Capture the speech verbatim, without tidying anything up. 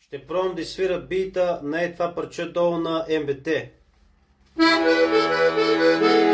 Ще пробвам да свира бита, не е това парче долу на ем би те.